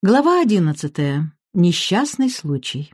Глава 11. Несчастный случай.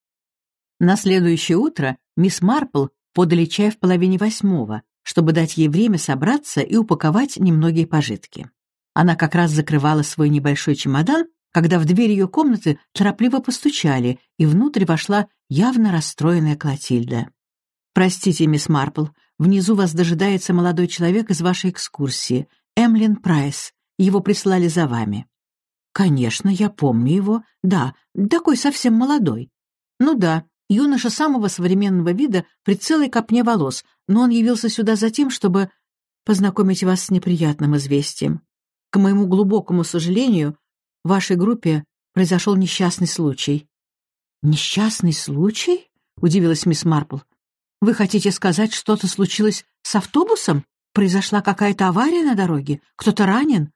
На следующее утро мисс Марпл подали чай в 7:30, чтобы дать ей время собраться и упаковать немногие пожитки. Она как раз закрывала свой небольшой чемодан, когда в дверь ее комнаты торопливо постучали, и внутрь вошла явно расстроенная Клотильда. «Простите, мисс Марпл, внизу вас дожидается молодой человек из вашей экскурсии, Эмлин Прайс. Его прислали за вами». «Конечно, я помню его. Да, такой совсем молодой. Ну да, юноша самого современного вида при целой копне волос, но он явился сюда за тем, чтобы познакомить вас с неприятным известием. К моему глубокому сожалению, в вашей группе произошел несчастный случай». «Несчастный случай?» — удивилась мисс Марпл. «Вы хотите сказать, что-то случилось с автобусом? Произошла какая-то авария на дороге? Кто-то ранен?»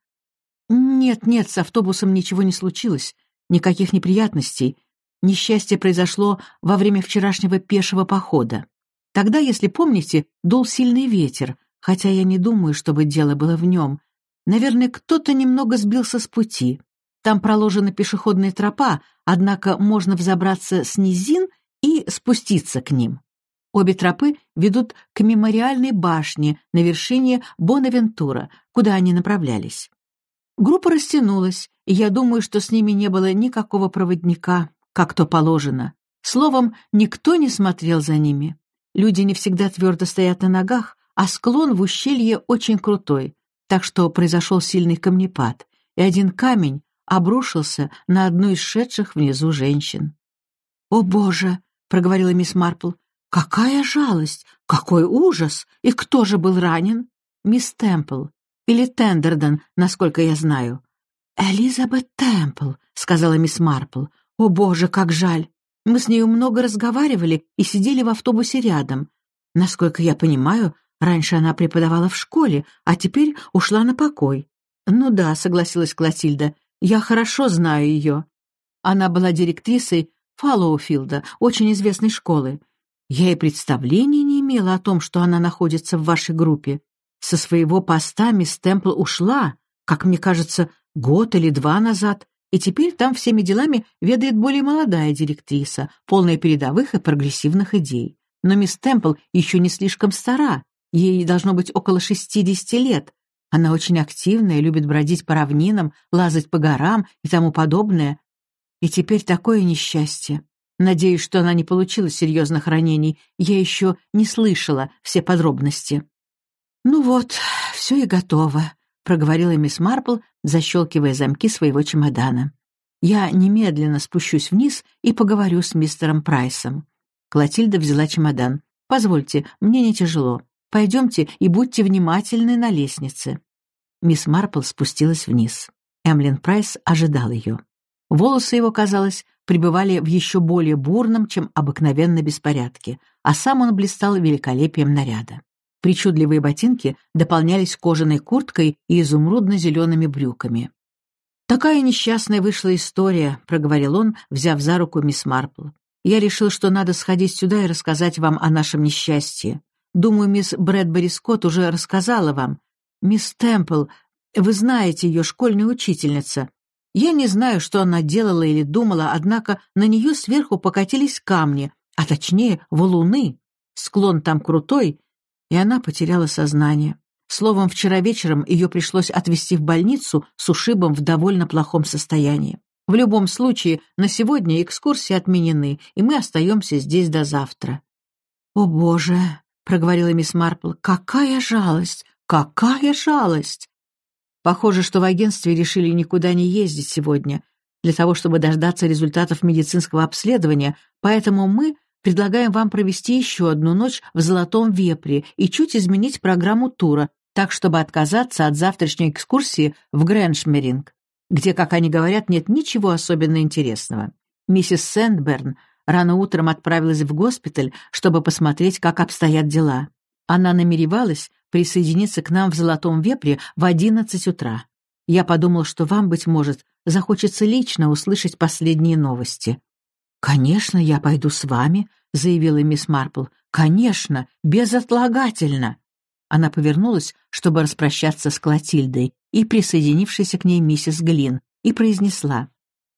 «Нет, с автобусом ничего не случилось, никаких неприятностей. Несчастье произошло во время вчерашнего пешего похода. Тогда, если помните, дул сильный ветер, хотя я не думаю, чтобы дело было в нем. Наверное, кто-то немного сбился с пути. Там проложена пешеходная тропа, однако можно взобраться с низин и спуститься к ним. Обе тропы ведут к мемориальной башне на вершине Бонавентура, куда они направлялись. Группа растянулась, и я думаю, что с ними не было никакого проводника, как то положено. Словом, никто не смотрел за ними. Люди не всегда твердо стоят на ногах, а склон в ущелье очень крутой, так что произошел сильный камнепад, и один камень обрушился на одну из шедших внизу женщин. «О, Боже!» — проговорила мисс Марпл. «Какая жалость! Какой ужас! И кто же был ранен?» «Мисс Темпл. Или Тендерден, насколько я знаю». «Элизабет Темпл», — сказала мисс Марпл. «О, Боже, как жаль! Мы с нею много разговаривали и сидели в автобусе рядом. Насколько я понимаю, раньше она преподавала в школе, а теперь ушла на покой». «Ну да», — согласилась Клотильда, — «я хорошо знаю ее. Она была директрисой Фаллоуфилда, очень известной школы. Я и представления не имела о том, что она находится в вашей группе. Со своего поста мисс Темпл ушла, как мне кажется, год или 2 назад, и теперь там всеми делами ведает более молодая директриса, полная передовых и прогрессивных идей. Но мисс Темпл еще не слишком стара, ей должно быть около 60 лет. Она очень активная, любит бродить по равнинам, лазать по горам и тому подобное. И теперь такое несчастье. Надеюсь, что она не получила серьезных ранений, я еще не слышала все подробности». «Ну вот, все и готово», — проговорила мисс Марпл, защелкивая замки своего чемодана. «Я немедленно спущусь вниз и поговорю с мистером Прайсом». Клотильда взяла чемодан. «Позвольте, мне не тяжело. Пойдемте и будьте внимательны на лестнице». Мисс Марпл спустилась вниз. Эмлин Прайс ожидал ее. Волосы его, казалось, пребывали в еще более бурном, чем обыкновенно беспорядке, а сам он блистал великолепием наряда. Причудливые ботинки дополнялись кожаной курткой и изумрудно-зелеными брюками. «Такая несчастная вышла история», — проговорил он, взяв за руку мисс Марпл. «Я решил, что надо сходить сюда и рассказать вам о нашем несчастье. Думаю, мисс Брэдбери Скотт уже рассказала вам. Мисс Темпл, вы знаете ее, школьная учительница. Я не знаю, что она делала или думала, однако на нее сверху покатились камни, а точнее валуны. Склон там крутой, и она потеряла сознание. Словом, вчера вечером ее пришлось отвезти в больницу с ушибом в довольно плохом состоянии. В любом случае, на сегодня экскурсии отменены, и мы остаемся здесь до завтра». «О, Боже!» — проговорила мисс Марпл. «Какая жалость! Какая жалость!» «Похоже, что в агентстве решили никуда не ездить сегодня, для того, чтобы дождаться результатов медицинского обследования, поэтому мы предлагаем вам провести еще одну ночь в Золотом Вепре и чуть изменить программу тура, так, чтобы отказаться от завтрашней экскурсии в Грэншмеринг, где, как они говорят, нет ничего особенно интересного. Миссис Сэндберн рано утром отправилась в госпиталь, чтобы посмотреть, как обстоят дела. Она намеревалась присоединиться к нам в Золотом Вепре в 11 утра. Я подумал, что вам, быть может, захочется лично услышать последние новости». «Конечно, я пойду с вами», — заявила мисс Марпл. «Конечно, безотлагательно». Она повернулась, чтобы распрощаться с Клотильдой и присоединившейся к ней миссис Глин, и произнесла: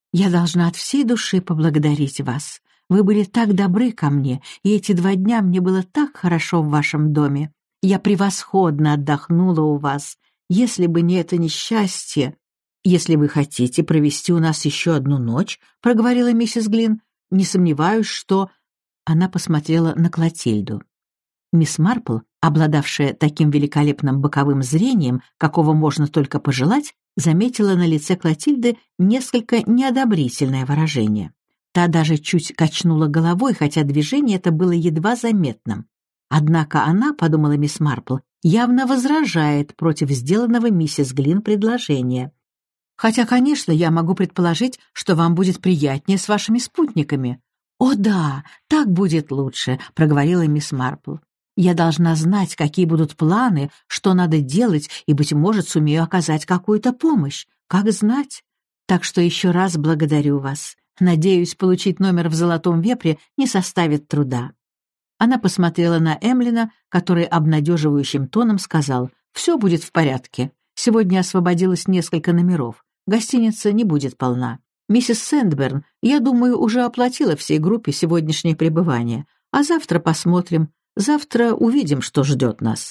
Я должна от всей души поблагодарить вас. Вы были так добры ко мне, и эти 2 дня мне было так хорошо в вашем доме. Я превосходно отдохнула у вас. Если бы не это несчастье... «Если вы хотите провести у нас еще одну ночь», — проговорила миссис Глин, — «не сомневаюсь, что...» Она посмотрела на Клотильду. Мисс Марпл, обладавшая таким великолепным боковым зрением, какого можно только пожелать, заметила на лице Клотильды несколько неодобрительное выражение. Та даже чуть качнула головой, хотя движение это было едва заметным. Однако она, подумала мисс Марпл, явно возражает против сделанного миссис Глин предложения. «Хотя, конечно, я могу предположить, что вам будет приятнее с вашими спутниками». «О да, так будет лучше», — проговорила мисс Марпл. «Я должна знать, какие будут планы, что надо делать, и, быть может, сумею оказать какую-то помощь. Как знать? Так что еще раз благодарю вас. Надеюсь, получить номер в «Золотом вепре» не составит труда». Она посмотрела на Эмлина, который обнадеживающим тоном сказал: «Все будет в порядке. Сегодня освободилось несколько номеров. Гостиница не будет полна. Миссис Сэндберн, я думаю, уже оплатила всей группе сегодняшнее пребывание. А завтра посмотрим. Завтра увидим, что ждет нас».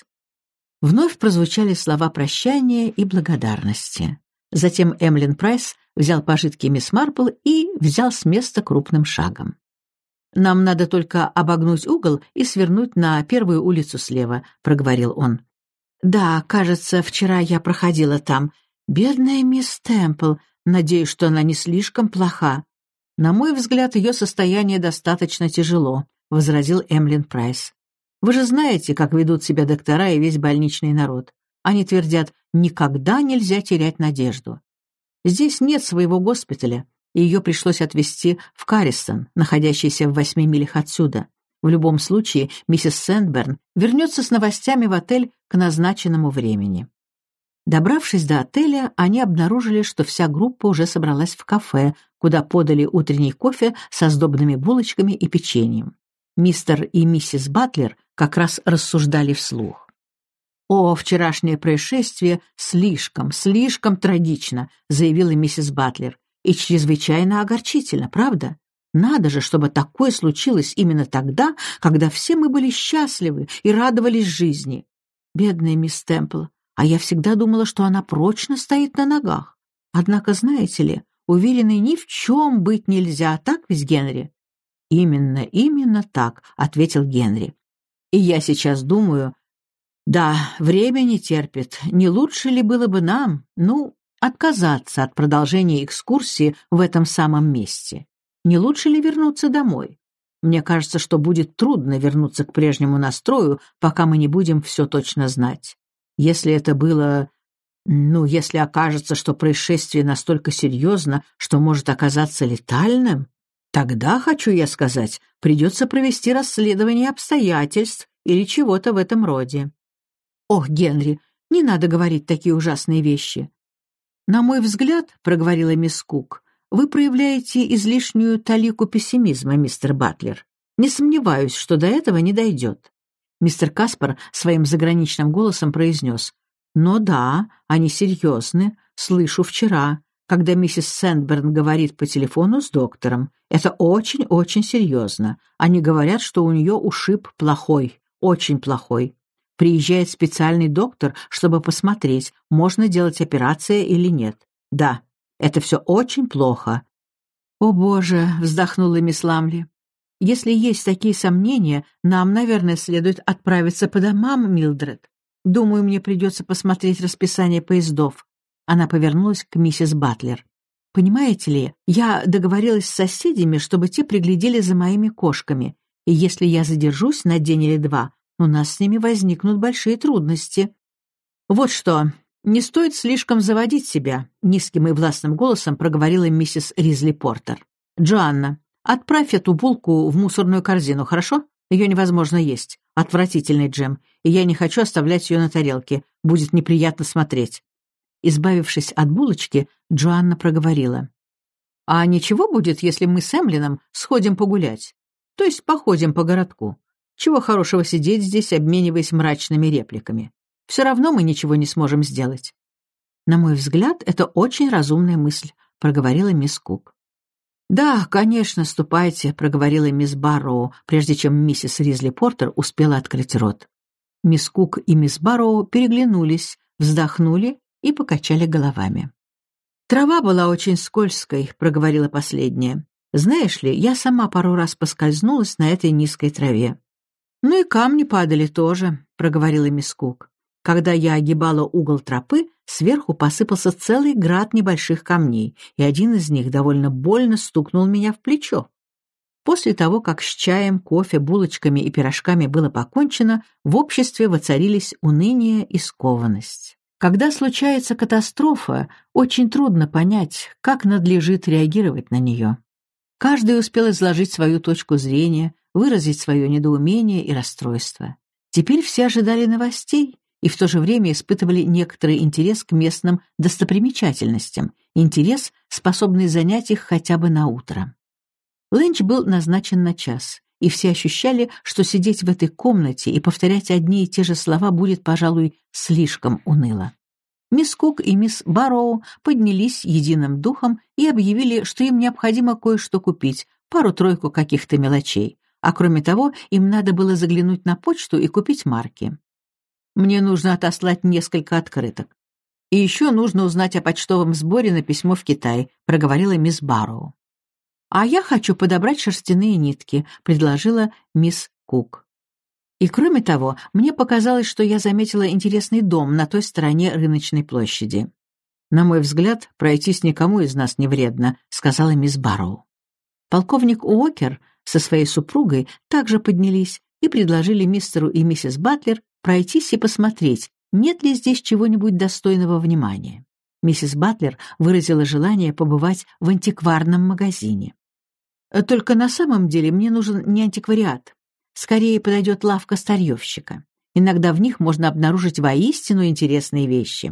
Вновь прозвучали слова прощания и благодарности. Затем Эмлин Прайс взял пожитки мисс Марпл и взял с места крупным шагом. «Нам надо только обогнуть угол и свернуть на первую улицу слева», — проговорил он. «Да, кажется, вчера я проходила там. Бедная мисс Темпл, надеюсь, что она не слишком плоха». «На мой взгляд, ее состояние достаточно тяжело», — возразил Эмлин Прайс. «Вы же знаете, как ведут себя доктора и весь больничный народ. Они твердят, никогда нельзя терять надежду. Здесь нет своего госпиталя, и ее пришлось отвезти в Карристон, находящийся в 8 милях отсюда. В любом случае, миссис Сэндберн вернется с новостями в отель к назначенному времени». Добравшись до отеля, они обнаружили, что вся группа уже собралась в кафе, куда подали утренний кофе со сдобными булочками и печеньем. Мистер и миссис Батлер как раз рассуждали вслух. «О, вчерашнее происшествие слишком трагично», — заявила миссис Батлер, «и чрезвычайно огорчительно, правда? Надо же, чтобы такое случилось именно тогда, когда все мы были счастливы и радовались жизни. Бедная мисс Темпл. А я всегда думала, что она прочно стоит на ногах. Однако, знаете ли, уверенной ни в чем быть нельзя, так ведь, Генри?» «Именно так», — ответил Генри. «И я сейчас думаю, да, время не терпит. Не лучше ли было бы нам, отказаться от продолжения экскурсии в этом самом месте? Не лучше ли вернуться домой? Мне кажется, что будет трудно вернуться к прежнему настрою, пока мы не будем все точно знать. Если это было... если окажется, что происшествие настолько серьезно, что может оказаться летальным, тогда, хочу я сказать, придется провести расследование обстоятельств или чего-то в этом роде». «Ох, Генри, не надо говорить такие ужасные вещи». «На мой взгляд, — проговорила мисс Кук, — вы проявляете излишнюю талику пессимизма, мистер Батлер. Не сомневаюсь, что до этого не дойдет». Мистер Каспар своим заграничным голосом произнес: «Но да, они серьезны. Слышу вчера, когда миссис Сэндберн говорит по телефону с доктором. Это очень-очень серьезно. Они говорят, что у нее ушиб плохой, очень плохой. Приезжает специальный доктор, чтобы посмотреть, можно делать операция или нет. Да, это все очень плохо». «О, Боже!» — вздохнула мисс Ламли. «Если есть такие сомнения, нам, наверное, следует отправиться по домам, Милдред. Думаю, мне придется посмотреть расписание поездов». Она повернулась к миссис Батлер. «Понимаете ли, я договорилась с соседями, чтобы те приглядели за моими кошками, и если я задержусь на день или два, у нас с ними возникнут большие трудности». «Вот что, не стоит слишком заводить себя», — низким и властным голосом проговорила миссис Ризли Портер. «Джоанна, отправь эту булку в мусорную корзину, хорошо? Ее невозможно есть. Отвратительный джем, и я не хочу оставлять ее на тарелке. Будет неприятно смотреть». Избавившись от булочки, Джоанна проговорила: «А ничего будет, если мы с Эмлином сходим погулять? То есть походим по городку? Чего хорошего сидеть здесь, обмениваясь мрачными репликами? Все равно мы ничего не сможем сделать». «На мой взгляд, это очень разумная мысль», — проговорила мисс Кук. «Да, конечно, ступайте», — проговорила мисс Барроу, прежде чем миссис Ризли Портер успела открыть рот. Мисс Кук и мисс Барроу переглянулись, вздохнули и покачали головами. «Трава была очень скользкой», — проговорила последняя. «Знаешь ли, я сама пару раз поскользнулась на этой низкой траве». «Ну и камни падали тоже», — проговорила мисс Кук. «Когда я огибала угол тропы, сверху посыпался целый град небольших камней, и один из них довольно больно стукнул меня в плечо». После того, как с чаем, кофе, булочками и пирожками было покончено, в обществе воцарились уныние и скованность. Когда случается катастрофа, очень трудно понять, как надлежит реагировать на нее. Каждый успел изложить свою точку зрения, выразить свое недоумение и расстройство. Теперь все ожидали новостей и в то же время испытывали некоторый интерес к местным достопримечательностям, интерес, способный занять их хотя бы на утро. Ленч был назначен на час, и все ощущали, что сидеть в этой комнате и повторять одни и те же слова будет, пожалуй, слишком уныло. Мисс Кук и мисс Барроу поднялись единым духом и объявили, что им необходимо кое-что купить, пару-тройку каких-то мелочей, а кроме того, им надо было заглянуть на почту и купить марки. «Мне нужно отослать несколько открыток. И еще нужно узнать о почтовом сборе на письмо в Китай», — проговорила мисс Барроу. «А я хочу подобрать шерстяные нитки», — предложила мисс Кук. «И кроме того, мне показалось, что я заметила интересный дом на той стороне рыночной площади». «На мой взгляд, пройтись никому из нас не вредно», — сказала мисс Барроу. Полковник Уокер со своей супругой также поднялись и предложили мистеру и миссис Батлер пройтись и посмотреть, нет ли здесь чего-нибудь достойного внимания. Миссис Батлер выразила желание побывать в антикварном магазине. «Только на самом деле мне нужен не антиквариат. Скорее подойдет лавка старьевщика. Иногда в них можно обнаружить воистину интересные вещи».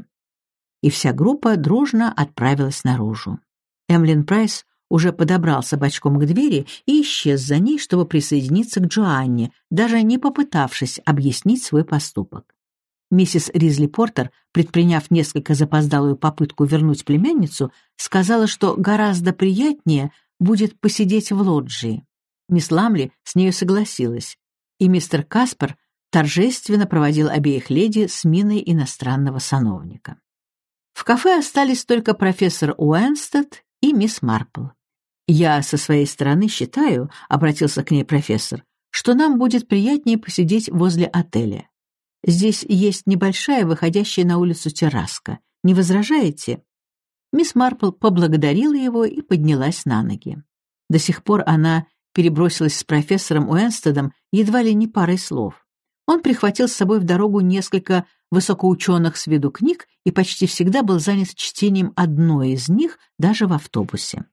И вся группа дружно отправилась наружу. Эмлин Прайс уже подобрался бочком к двери и исчез за ней, чтобы присоединиться к Джоанне, даже не попытавшись объяснить свой поступок. Миссис Ризли Портер, предприняв несколько запоздалую попытку вернуть племянницу, сказала, что гораздо приятнее будет посидеть в лоджии. Мисс Ламли с нею согласилась, и мистер Каспер торжественно проводил обеих леди с миной иностранного сановника. В кафе остались только профессор Уэнстед и мисс Марпл. «Я со своей стороны считаю, — обратился к ней профессор, — что нам будет приятнее посидеть возле отеля. Здесь есть небольшая, выходящая на улицу терраска. Не возражаете?» Мисс Марпл поблагодарила его и поднялась на ноги. До сих пор она перебросилась с профессором Уэнстедом едва ли не парой слов. Он прихватил с собой в дорогу несколько высокоученых с виду книг и почти всегда был занят чтением одной из них даже в автобусе.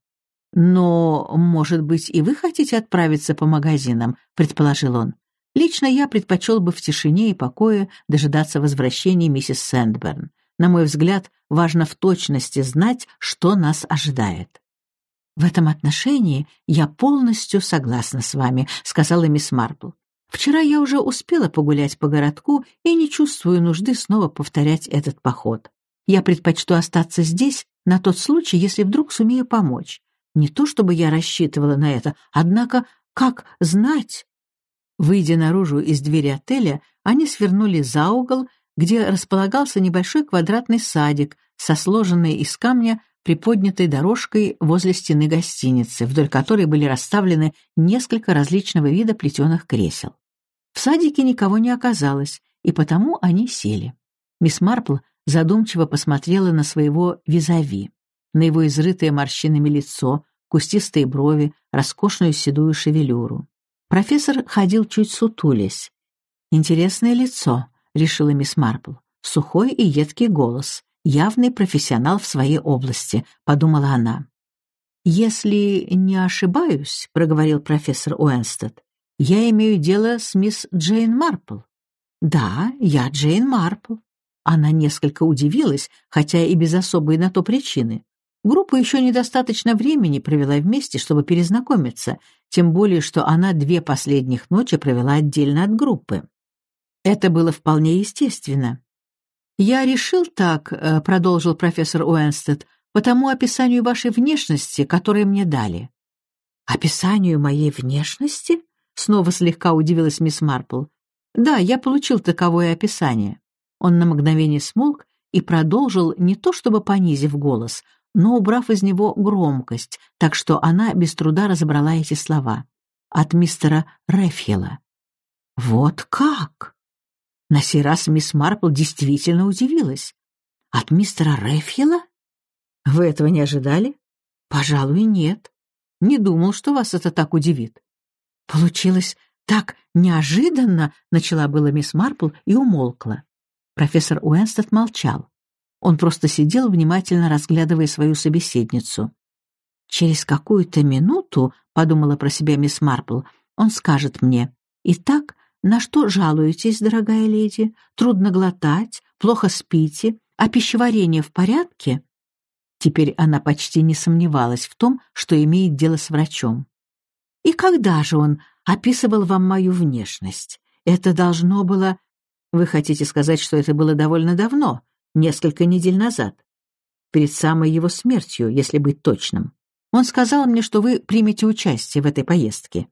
«Но, может быть, и вы хотите отправиться по магазинам?» — предположил он. «Лично я предпочел бы в тишине и покое дожидаться возвращения миссис Сэндберн. На мой взгляд, важно в точности знать, что нас ожидает». «В этом отношении я полностью согласна с вами», — сказала мисс Марпл. «Вчера я уже успела погулять по городку и не чувствую нужды снова повторять этот поход. Я предпочту остаться здесь на тот случай, если вдруг сумею помочь. Не то чтобы я рассчитывала на это, однако как знать?» Выйдя наружу из двери отеля, они свернули за угол, где располагался небольшой квадратный садик со сложенной из камня приподнятой дорожкой возле стены гостиницы, вдоль которой были расставлены несколько различного вида плетеных кресел. В садике никого не оказалось, и потому они сели. Мисс Марпл задумчиво посмотрела на своего визави, на его изрытое морщинами лицо, кустистые брови, роскошную седую шевелюру. Профессор ходил чуть сутулясь. «Интересное лицо», — решила мисс Марпл. «Сухой и едкий голос, явный профессионал в своей области», — подумала она. «Если не ошибаюсь», — проговорил профессор Уэнстед, «я имею дело с мисс Джейн Марпл». «Да, я Джейн Марпл». Она несколько удивилась, хотя и без особой на то причины. Группа еще недостаточно времени провела вместе, чтобы перезнакомиться, тем более, что она 2 последних ночи провела отдельно от группы. Это было вполне естественно. «Я решил так», — продолжил профессор Уэнстед, «по тому описанию вашей внешности, которое мне дали. «Описанию моей внешности?» — снова слегка удивилась мисс Марпл. «Да, я получил таковое описание». Он на мгновение смолк и продолжил, не то чтобы понизив голос, но убрав из него громкость, так что она без труда разобрала эти слова. «От мистера Рэфхела». «Вот как!» На сей раз мисс Марпл действительно удивилась. «От мистера Рэфхела? Вы этого не ожидали?» «Пожалуй, нет. Не думал, что вас это так удивит». «Получилось так неожиданно», — начала было мисс Марпл и умолкла. Профессор Уэнстед молчал. Он просто сидел, внимательно разглядывая свою собеседницу. «Через какую-то минуту, — подумала про себя мисс Марпл, — он скажет мне: «Итак, на что жалуетесь, дорогая леди? Трудно глотать, плохо спите, а пищеварение в порядке?» Теперь она почти не сомневалась в том, что имеет дело с врачом. «И когда же он описывал вам мою внешность? Это должно было...» «Вы хотите сказать, что это было довольно давно, несколько недель назад, перед самой его смертью, если быть точным. Он сказал мне, что вы примете участие в этой поездке.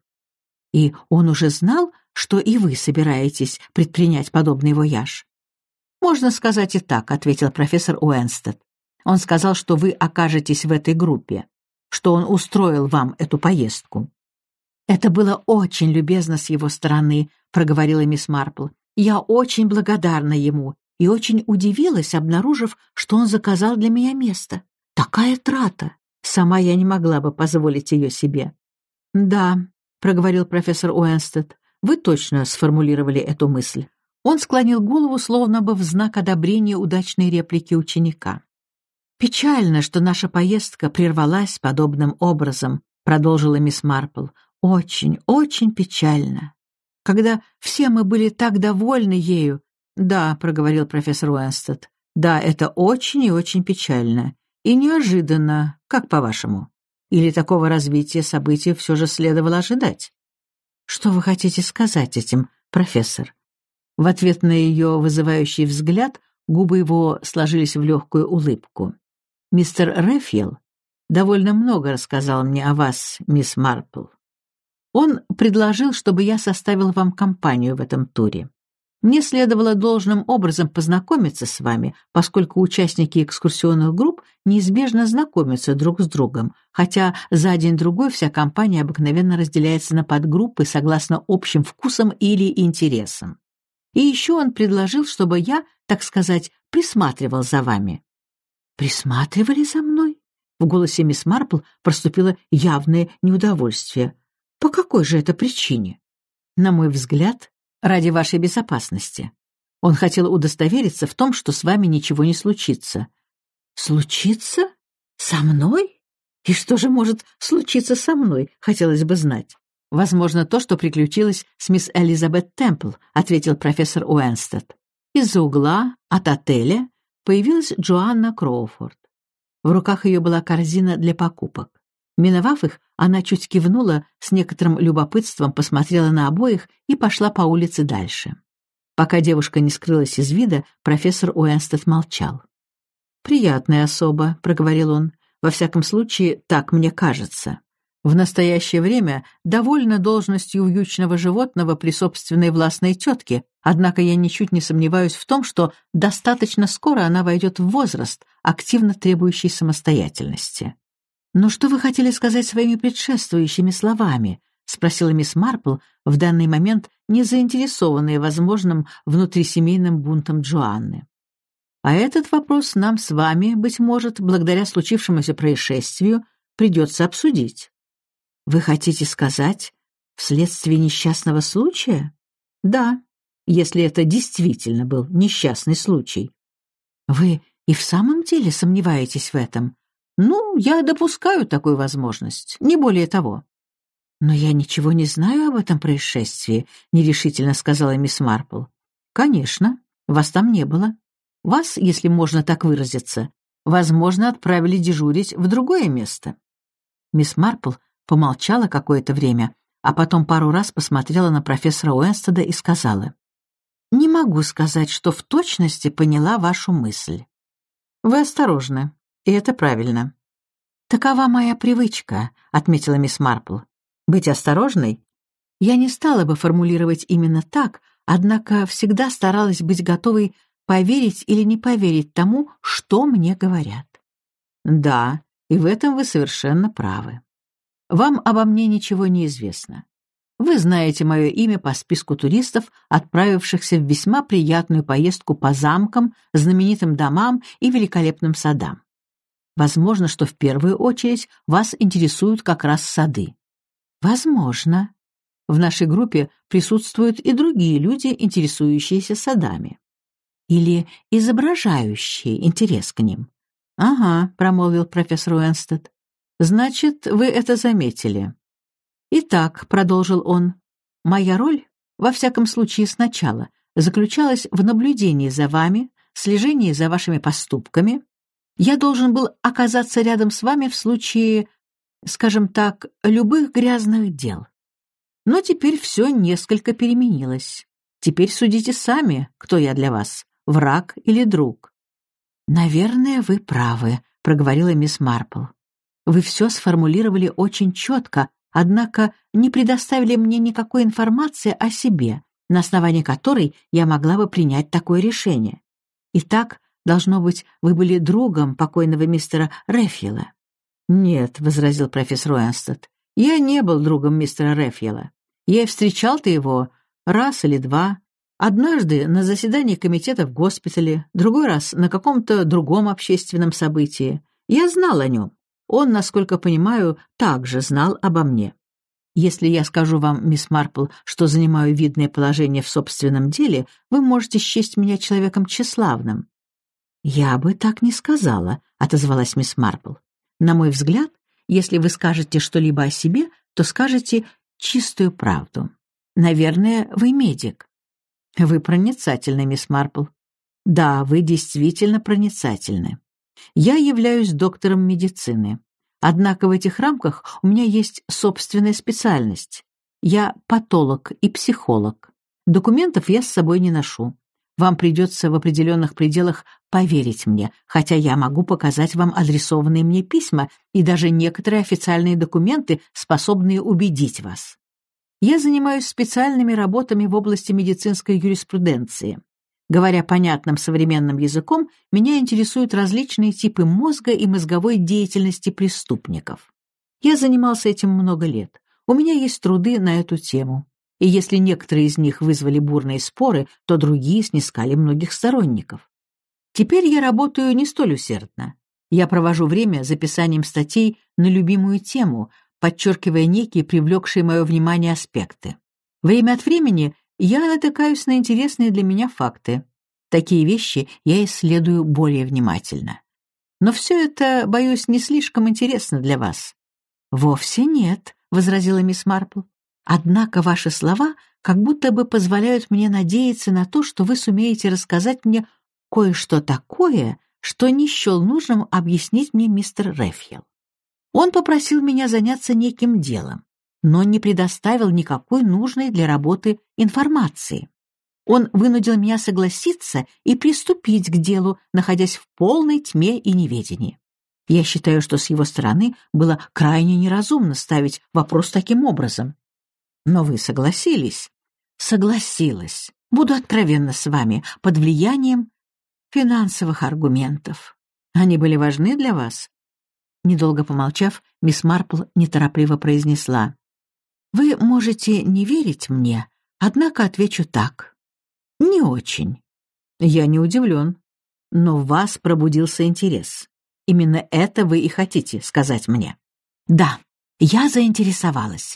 И он уже знал, что и вы собираетесь предпринять подобный вояж?» «Можно сказать и так», — ответил профессор Уэнстед. «Он сказал, что вы окажетесь в этой группе, что он устроил вам эту поездку». «Это было очень любезно с его стороны», — проговорила мисс Марпл. «Я очень благодарна ему и очень удивилась, обнаружив, что он заказал для меня место. Такая трата! Сама я не могла бы позволить ее себе». «Да», — проговорил профессор Уэнстед, — «вы точно сформулировали эту мысль». Он склонил голову, словно бы в знак одобрения удачной реплики ученика. «Печально, что наша поездка прервалась подобным образом», — продолжила мисс Марпл. «Очень, очень печально. Когда все мы были так довольны ею...» «Да», — проговорил профессор Уэнстед, — «да, это очень и очень печально. И неожиданно, как по-вашему? Или такого развития событий все же следовало ожидать?» «Что вы хотите сказать этим, профессор?» В ответ на ее вызывающий взгляд губы его сложились в легкую улыбку. «Мистер Рэфхел довольно много рассказал мне о вас, мисс Марпл. Он предложил, чтобы я составил вам компанию в этом туре. Мне следовало должным образом познакомиться с вами, поскольку участники экскурсионных групп неизбежно знакомятся друг с другом, хотя за день-другой вся компания обыкновенно разделяется на подгруппы согласно общим вкусам или интересам. И еще он предложил, чтобы я, так сказать, присматривал за вами». «Присматривали за мной?» В голосе мисс Марпл проступило явное неудовольствие. «По какой же это причине?» «На мой взгляд, ради вашей безопасности. Он хотел удостовериться в том, что с вами ничего не случится». «Случится? Со мной? И что же может случиться со мной, хотелось бы знать?» «Возможно, то, что приключилось с мисс Элизабет Темпл», — ответил профессор Уэнстед. Из-за угла от отеля появилась Джоанна Кроуфорд. В руках ее была корзина для покупок. Миновав их, она чуть кивнула, с некоторым любопытством посмотрела на обоих и пошла по улице дальше. Пока девушка не скрылась из вида, профессор Уэнстед молчал. «Приятная особа», — проговорил он, — «во всяком случае, так мне кажется. В настоящее время довольна должностью вьючного животного при собственной властной тетке, однако я ничуть не сомневаюсь в том, что достаточно скоро она войдет в возраст, активно требующий самостоятельности». «Но что вы хотели сказать своими предшествующими словами?» — спросила мисс Марпл, в данный момент не заинтересованная возможным внутрисемейным бунтом Джоанны. «А этот вопрос нам с вами, быть может, благодаря случившемуся происшествию, придется обсудить». «Вы хотите сказать, вследствие несчастного случая?» «Да, если это действительно был несчастный случай». «Вы и в самом деле сомневаетесь в этом?» «Ну, я допускаю такую возможность, не более того». «Но я ничего не знаю об этом происшествии», — нерешительно сказала мисс Марпл. «Конечно, вас там не было. Вас, если можно так выразиться, возможно, отправили дежурить в другое место». Мисс Марпл помолчала какое-то время, а потом пару раз посмотрела на профессора Уэнстеда и сказала: «Не могу сказать, что в точности поняла вашу мысль. Вы осторожны, и это правильно. «Такова моя привычка», — отметила мисс Марпл. «Быть осторожной?» Я не стала бы формулировать именно так, однако всегда старалась быть готовой поверить или не поверить тому, что мне говорят. Да, и в этом вы совершенно правы. Вам обо мне ничего не известно. Вы знаете мое имя по списку туристов, отправившихся в весьма приятную поездку по замкам, знаменитым домам и великолепным садам. Возможно, что в первую очередь вас интересуют как раз сады. Возможно. В нашей группе присутствуют и другие люди, интересующиеся садами. Или изображающие интерес к ним. «Ага», — промолвил профессор Уэнстед. «Значит, вы это заметили». «Итак», — продолжил он, — «моя роль, во всяком случае сначала, заключалась в наблюдении за вами, слежении за вашими поступками. Я должен был оказаться рядом с вами в случае, скажем так, любых грязных дел. Но теперь все несколько переменилось. Теперь судите сами, кто я для вас, враг или друг». «Наверное, вы правы», — проговорила мисс Марпл. «Вы все сформулировали очень четко, однако не предоставили мне никакой информации о себе, на основании которой я могла бы принять такое решение. Итак, должно быть, вы были другом покойного мистера Рэффила». «Нет», — возразил профессор Уэнстед, — «я не был другом мистера Рэффила. Я и встречал-то его раз или два. Однажды на заседании комитета в госпитале, другой раз на каком-то другом общественном событии. Я знал о нем. Он, насколько понимаю, также знал обо мне. Если я скажу вам, мисс Марпл, что занимаю видное положение в собственном деле, вы можете счесть меня человеком тщеславным». «Я бы так не сказала», — отозвалась мисс Марпл. «На мой взгляд, если вы скажете что-либо о себе, то скажете чистую правду. Наверное, вы медик». «Вы проницательны, мисс Марпл». «Да, вы действительно проницательны. Я являюсь доктором медицины. Однако в этих рамках у меня есть собственная специальность. Я патолог и психолог. Документов я с собой не ношу. Вам придется в определенных пределах поверить мне, хотя я могу показать вам адресованные мне письма и даже некоторые официальные документы, способные убедить вас. Я занимаюсь специальными работами в области медицинской юриспруденции. Говоря понятным современным языком, меня интересуют различные типы мозга и мозговой деятельности преступников. Я занимался этим много лет. У меня есть труды на эту тему. И если некоторые из них вызвали бурные споры, то другие снискали многих сторонников. Теперь я работаю не столь усердно. Я провожу время записанием статей на любимую тему, подчеркивая некие привлекшие мое внимание аспекты. Время от времени я натыкаюсь на интересные для меня факты. Такие вещи я исследую более внимательно. Но все это, боюсь, не слишком интересно для вас. «Вовсе нет», — возразила мисс Марпл. «Однако ваши слова как будто бы позволяют мне надеяться на то, что вы сумеете рассказать мне кое-что такое, что не счел нужным объяснить мне мистер Рэффил. Он попросил меня заняться неким делом, но не предоставил никакой нужной для работы информации. Он вынудил меня согласиться и приступить к делу, находясь в полной тьме и неведении. Я считаю, что с его стороны было крайне неразумно ставить вопрос таким образом. Но вы согласились?» «Согласилась. Буду откровенна с вами, под влиянием финансовых аргументов. Они были важны для вас?» Недолго помолчав, мисс Марпл неторопливо произнесла: «Вы можете не верить мне, однако отвечу так. Не очень. Я не удивлен. Но в вас пробудился интерес. Именно это вы и хотите сказать мне?» «Да, я заинтересовалась.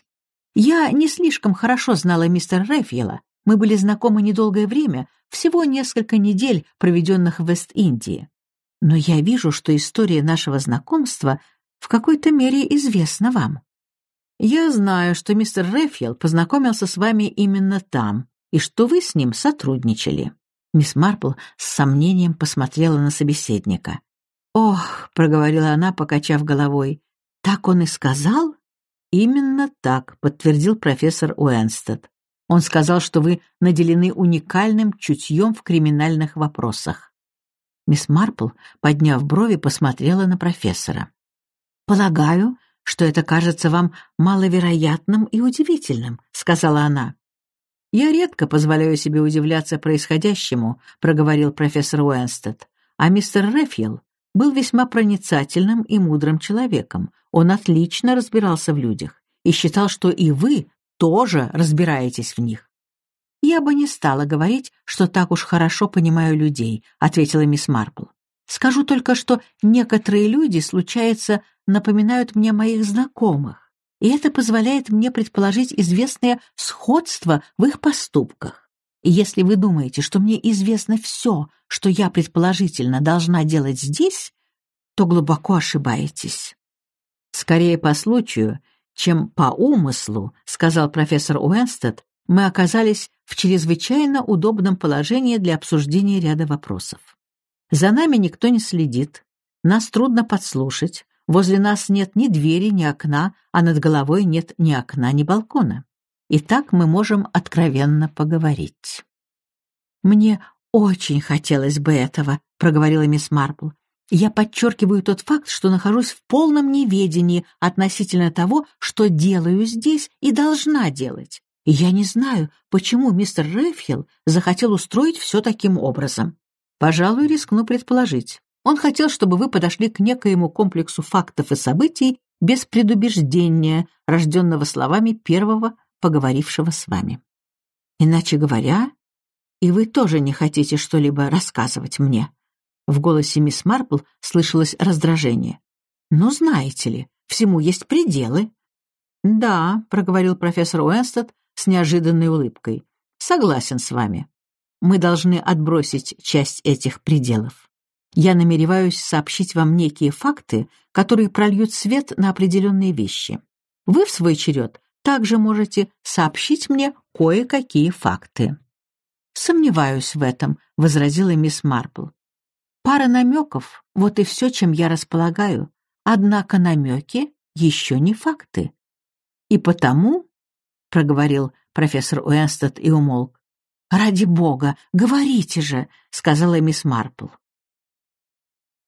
Я не слишком хорошо знала мистера Рэффила. Мы были знакомы недолгое время, всего несколько недель, проведенных в Вест-Индии. Но я вижу, что история нашего знакомства в какой-то мере известна вам. Я знаю, что мистер Рэффил познакомился с вами именно там, и что вы с ним сотрудничали». Мисс Марпл с сомнением посмотрела на собеседника. «Ох», — проговорила она, покачав головой, — «так он и сказал?» «Именно так», — подтвердил профессор Уэнстед. «Он сказал, что вы наделены уникальным чутьем в криминальных вопросах». Мисс Марпл, подняв брови, посмотрела на профессора. «Полагаю, что это кажется вам маловероятным и удивительным», — сказала она. «Я редко позволяю себе удивляться происходящему», — проговорил профессор Уэнстед. «А мистер Рэффел был весьма проницательным и мудрым человеком. Он отлично разбирался в людях и считал, что и вы тоже разбираетесь в них». «Я бы не стала говорить, что так уж хорошо понимаю людей», — ответила мисс Марпл. «Скажу только, что некоторые люди, случается, напоминают мне моих знакомых, и это позволяет мне предположить известное сходство в их поступках. И если вы думаете, что мне известно все, что я предположительно должна делать здесь, то глубоко ошибаетесь». «Скорее по случаю, чем по умыслу», — сказал профессор Уэнстед, «мы оказались в чрезвычайно удобном положении для обсуждения ряда вопросов. За нами никто не следит, нас трудно подслушать, возле нас нет ни двери, ни окна, а над головой нет ни окна, ни балкона. Итак, мы можем откровенно поговорить». «Мне очень хотелось бы этого», — проговорила мисс Марпл. «Я подчеркиваю тот факт, что нахожусь в полном неведении относительно того, что делаю здесь и должна делать. И я не знаю, почему мистер Рэффел захотел устроить все таким образом. Пожалуй, рискну предположить. Он хотел, чтобы вы подошли к некоему комплексу фактов и событий без предубеждения, рожденного словами первого, поговорившего с вами. Иначе говоря, и вы тоже не хотите что-либо рассказывать мне». В голосе мисс Марпл слышалось раздражение. «Ну, знаете ли, всему есть пределы». «Да», — проговорил профессор Уэнстед с неожиданной улыбкой, — «согласен с вами. Мы должны отбросить часть этих пределов. Я намереваюсь сообщить вам некие факты, которые прольют свет на определенные вещи. Вы, в свой черед, также можете сообщить мне кое-какие факты». «Сомневаюсь в этом», — возразила мисс Марпл. «Пара намеков — вот и все, чем я располагаю. Однако намеки еще не факты. И потому, — проговорил профессор Уэнстед и умолк. «Ради бога, говорите же», — сказала мисс Марпл.